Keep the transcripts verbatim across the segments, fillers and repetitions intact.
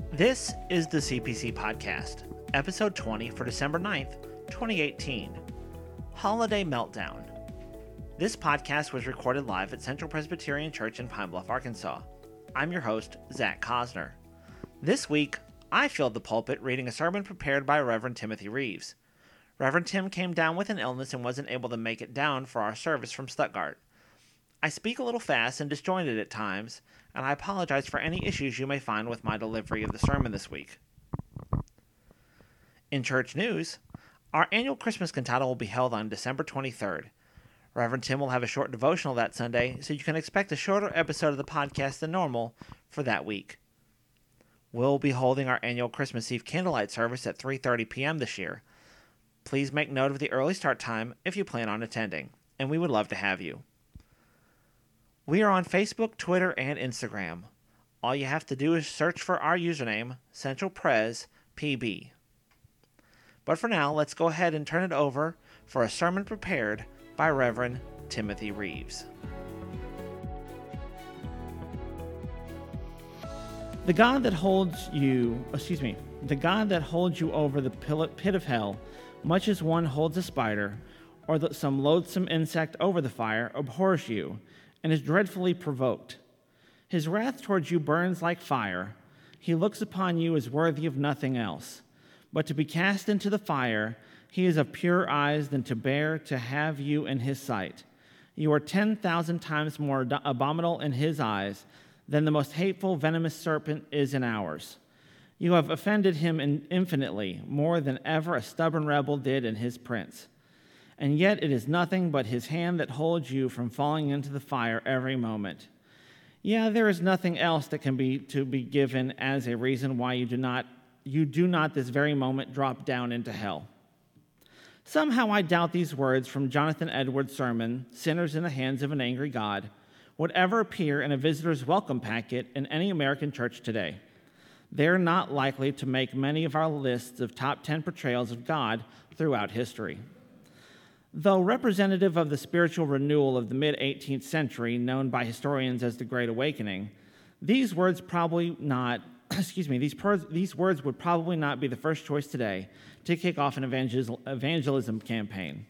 This is the C P C Podcast, episode twenty for December ninth, twenty eighteen. Holiday Meltdown. This podcast was recorded live at Central Presbyterian Church in Pine Bluff, Arkansas. I'm your host, Zach Cosner. This week, I filled the pulpit reading a sermon prepared by Reverend Timothy Reeves. Reverend Tim came down with an illness and wasn't able to make it down for our service from Stuttgart. I speak a little fast and disjointed at times, and I apologize for any issues you may find with my delivery of the sermon this week. In church news, our annual Christmas cantata will be held on December twenty-third. Reverend Tim will have a short devotional that Sunday, so you can expect a shorter episode of the podcast than normal for that week. We'll be holding our annual Christmas Eve candlelight service at three thirty p.m. this year. Please make note of the early start time if you plan on attending, and we would love to have you. We are on Facebook, Twitter, and Instagram. All you have to do is search for our username, Central Pres P B. But for now, let's go ahead and turn it over for a sermon prepared by Reverend Timothy Reeves. The God that holds you, excuse me, the God that holds you over the pit of hell, much as one holds a spider, or the, some loathsome insect over the fire, abhors you, and is dreadfully provoked. His wrath towards you burns like fire. He looks upon you as worthy of nothing else, but to be cast into the fire. He is of purer eyes than to bear to have you in his sight. You are ten thousand times more abominable in his eyes than the most hateful venomous serpent is in ours. You have offended him infinitely, more than ever a stubborn rebel did in his prince. And yet it is nothing but his hand that holds you from falling into the fire every moment. Yeah, there is nothing else that can be to be given as a reason why you do not you do not this very moment drop down into hell. Somehow I doubt these words from Jonathan Edwards' sermon, Sinners in the Hands of an Angry God, would ever appear in a visitor's welcome packet in any American church today. They're not likely to make many of our lists of top ten portrayals of God throughout history. Though representative of the spiritual renewal of the mid-eighteenth century, known by historians as the Great Awakening, these words probably not, excuse me, these, per, these words would probably not be the first choice today to kick off an evangel, evangelism campaign.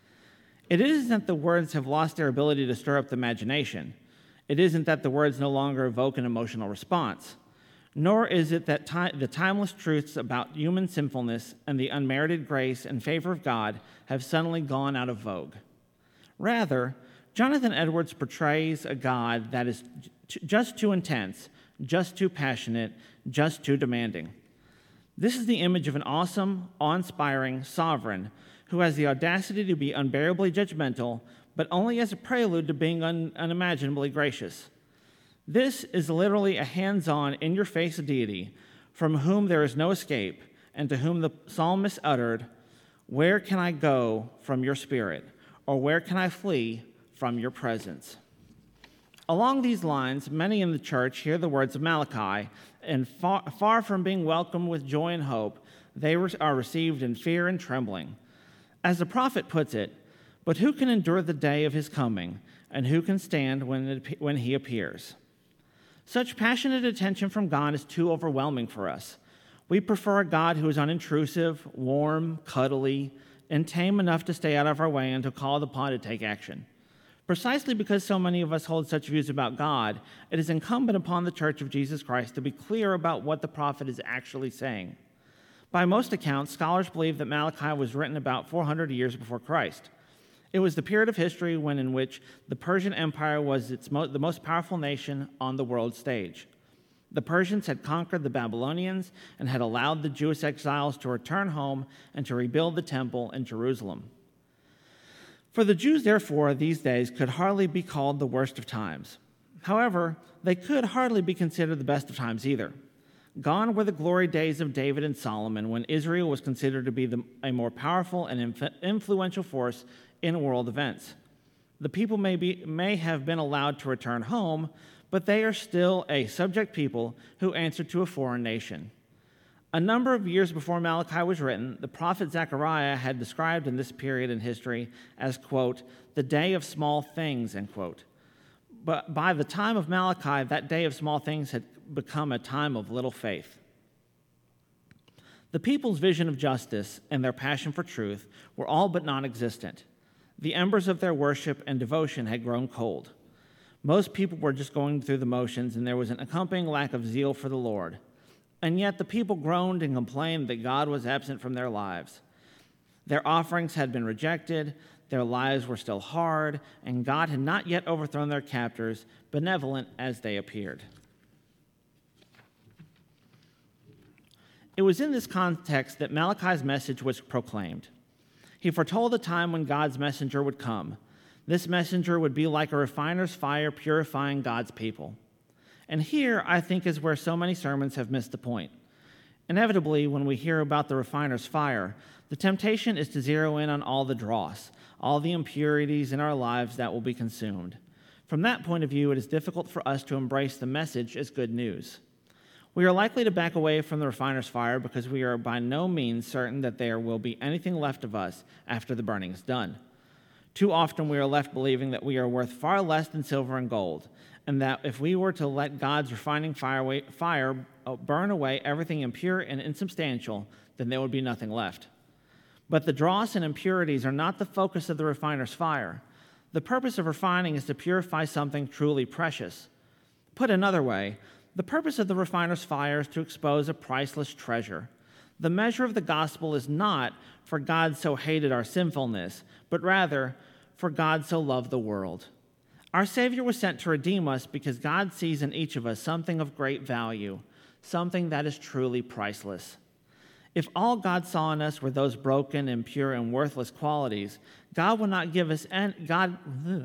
It isn't that the words have lost their ability to stir up the imagination. It isn't that the words no longer evoke an emotional response. Nor is it that ti- the timeless truths about human sinfulness and the unmerited grace and favor of God have suddenly gone out of vogue. Rather, Jonathan Edwards portrays a God that is j- just too intense, just too passionate, just too demanding. This is the image of an awesome, awe-inspiring sovereign who has the audacity to be unbearably judgmental, but only as a prelude to being un- unimaginably gracious. This is literally a hands-on, in-your-face deity from whom there is no escape, and to whom the psalmist uttered, "Where can I go from your spirit, or where can I flee from your presence?" Along these lines, many in the church hear the words of Malachi, and far, far from being welcomed with joy and hope, they are received in fear and trembling. As the prophet puts it, "But who can endure the day of his coming, and who can stand when, it, when he appears?" Such passionate attention from God is too overwhelming for us. We prefer a God who is unintrusive, warm, cuddly, and tame enough to stay out of our way until called upon to take action. Precisely because so many of us hold such views about God, it is incumbent upon the Church of Jesus Christ to be clear about what the prophet is actually saying. By most accounts, scholars believe that Malachi was written about four hundred years before Christ. It was the period of history when in which the Persian Empire was its mo- the most powerful nation on the world stage. The Persians had conquered the Babylonians and had allowed the Jewish exiles to return home and to rebuild the temple in Jerusalem. For the Jews, therefore, these days could hardly be called the worst of times. However, they could hardly be considered the best of times either. Gone were the glory days of David and Solomon, when Israel was considered to be the, a more powerful and inf- influential force in world events. The people may, be, may have been allowed to return home, but they are still a subject people who answer to a foreign nation. A number of years before Malachi was written, the prophet Zechariah had described in this period in history as, quote, "the day of small things," end quote. But by the time of Malachi, that day of small things had become a time of little faith. The people's vision of justice and their passion for truth were all but non-existent. The embers of their worship and devotion had grown cold. Most people were just going through the motions, and there was an accompanying lack of zeal for the Lord. And yet the people groaned and complained that God was absent from their lives. Their offerings had been rejected, their lives were still hard, and God had not yet overthrown their captors, benevolent as they appeared. It was in this context that Malachi's message was proclaimed. He foretold the time when God's messenger would come. This messenger would be like a refiner's fire purifying God's people. And here, I think, is where so many sermons have missed the point. Inevitably, when we hear about the refiner's fire, the temptation is to zero in on all the dross, all the impurities in our lives that will be consumed. From that point of view, it is difficult for us to embrace the message as good news. We are likely to back away from the refiner's fire because we are by no means certain that there will be anything left of us after the burning is done. Too often we are left believing that we are worth far less than silver and gold, and that if we were to let God's refining fire, fire burn away everything impure and insubstantial, then there would be nothing left. But the dross and impurities are not the focus of the refiner's fire. The purpose of refining is to purify something truly precious. Put another way, the purpose of the refiner's fire is to expose a priceless treasure. The measure of the gospel is not for God so hated our sinfulness, but rather for God so loved the world. Our Savior was sent to redeem us because God sees in each of us something of great value, something that is truly priceless. If all God saw in us were those broken, impure, and worthless qualities, God would not give us any, God,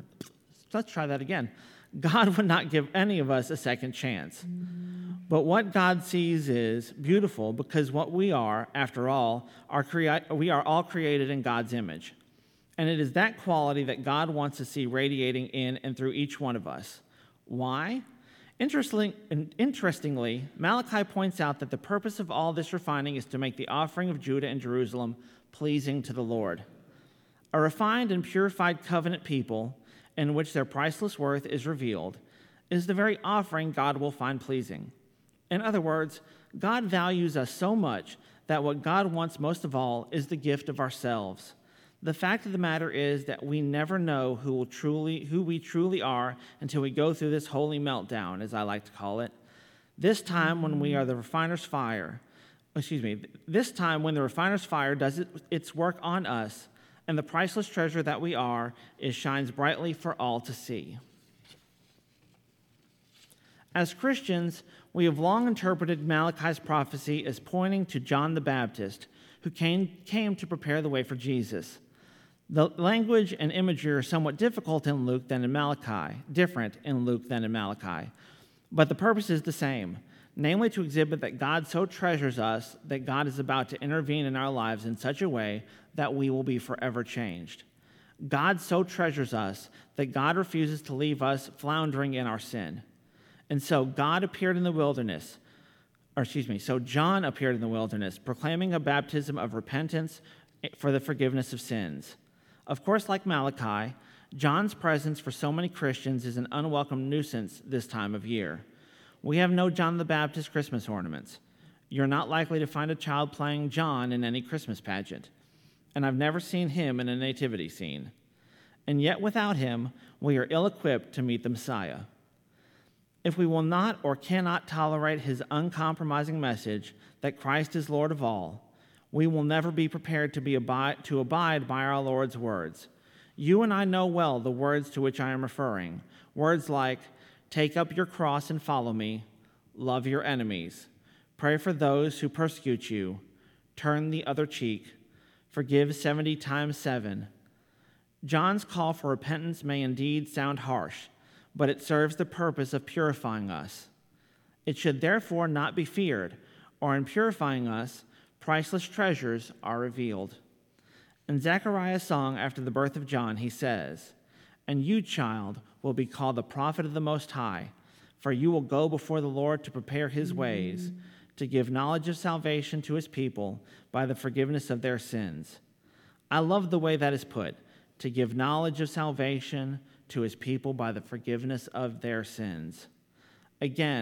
let's try that again. God would not give any of us a second chance. But what God sees is beautiful because what we are, after all, are crea- we are all created in God's image. And it is that quality that God wants to see radiating in and through each one of us. Why? Interesting, interestingly, Malachi points out that the purpose of all this refining is to make the offering of Judah and Jerusalem pleasing to the Lord. A refined and purified covenant people, in which their priceless worth is revealed, is the very offering God will find pleasing. In other words, God values us so much that what God wants most of all is the gift of ourselves. The fact of the matter is that we never know who will truly, who we truly are until we go through this holy meltdown, as I like to call it. This time when we are the refiner's fire, excuse me, this time when the refiner's fire does it, its work on us, and the priceless treasure that we are is shines brightly for all to see. As Christians, we have long interpreted Malachi's prophecy as pointing to John the Baptist, who came, came to prepare the way for Jesus. The language and imagery are somewhat difficult in Luke than in Malachi, different in Luke than in Malachi, but the purpose is the same, namely to exhibit that God so treasures us that God is about to intervene in our lives in such a way that we will be forever changed. God so treasures us that God refuses to leave us floundering in our sin. And so God appeared in the wilderness, or excuse me, so John appeared in the wilderness, proclaiming a baptism of repentance for the forgiveness of sins. Of course, like Malachi, John's presence for so many Christians is an unwelcome nuisance this time of year. We have no John the Baptist Christmas ornaments. You're not likely to find a child playing John in any Christmas pageant. And I've never seen him in a nativity scene. And yet without him, we are ill-equipped to meet the Messiah. If we will not or cannot tolerate his uncompromising message that Christ is Lord of all, we will never be prepared to, be abide, to abide by our Lord's words. You and I know well the words to which I am referring. Words like, take up your cross and follow me, love your enemies, pray for those who persecute you, turn the other cheek, forgive seventy times seven. John's call for repentance may indeed sound harsh, but it serves the purpose of purifying us. It should therefore not be feared, or in purifying us, priceless treasures are revealed. In Zechariah's song after the birth of John, he says, and you, child, will be called the prophet of the Most High, for you will go before the Lord to prepare his ways, to give knowledge of salvation to his people by the forgiveness of their sins. I love the way that is put, to give knowledge of salvation to his people by the forgiveness of their sins. Again,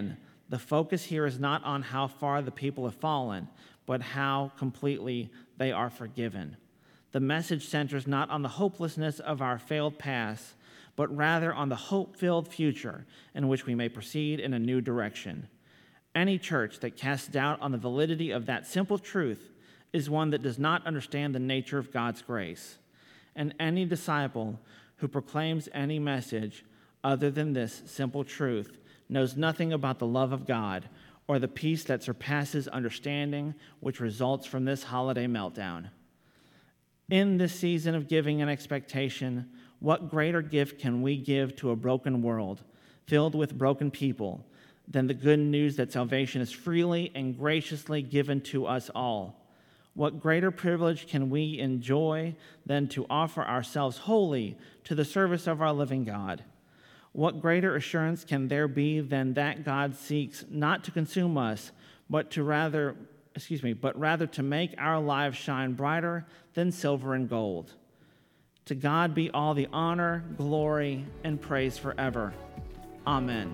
the focus here is not on how far the people have fallen, but how completely they are forgiven. The message centers not on the hopelessness of our failed past, but rather on the hope-filled future in which we may proceed in a new direction. Any church that casts doubt on the validity of that simple truth is one that does not understand the nature of God's grace. And any disciple who proclaims any message other than this simple truth knows nothing about the love of God or the peace that surpasses understanding, which results from this holiday meltdown. In this season of giving and expectation, what greater gift can we give to a broken world filled with broken people than the good news that salvation is freely and graciously given to us all? What greater privilege can we enjoy than to offer ourselves wholly to the service of our living God? What greater assurance can there be than that God seeks not to consume us, but to rather, excuse me, but rather to make our lives shine brighter than silver and gold? To God be all the honor, glory, and praise forever. Amen.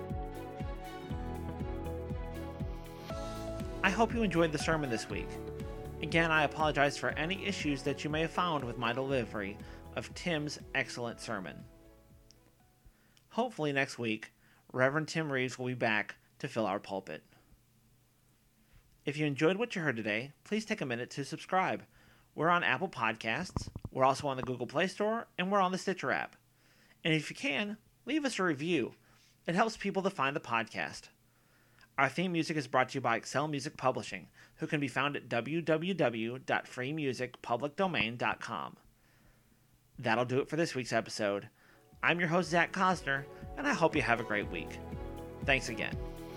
I hope you enjoyed the sermon this week. Again, I apologize for any issues that you may have found with my delivery of Tim's excellent sermon. Hopefully next week, Reverend Tim Reeves will be back to fill our pulpit. If you enjoyed what you heard today, please take a minute to subscribe. We're on Apple Podcasts, we're also on the Google Play Store, and we're on the Stitcher app. And if you can, leave us a review. It helps people to find the podcast. Our theme music is brought to you by Excel Music Publishing, who can be found at w w w dot free music public domain dot com. That'll do it for this week's episode. I'm your host, Zach Cosner, and I hope you have a great week. Thanks again.